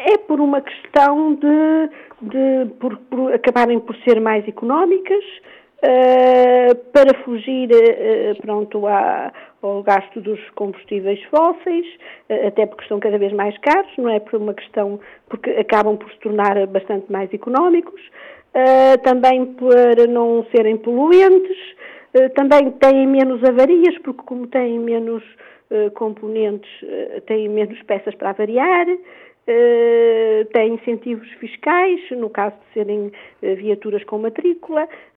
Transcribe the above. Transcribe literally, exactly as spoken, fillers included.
É por uma questão de, de por, por acabarem por ser mais económicas, uh, para fugir uh, pronto, à, ao gasto dos combustíveis fósseis, uh, até porque estão cada vez mais caros, não é por uma questão, porque acabam por se tornar bastante mais económicos, uh, também para não serem poluentes, uh, também têm menos avarias, porque como têm menos uh, componentes, uh, têm menos peças para avariar. Uh, tem incentivos fiscais, no caso de serem uh, viaturas com matrícula,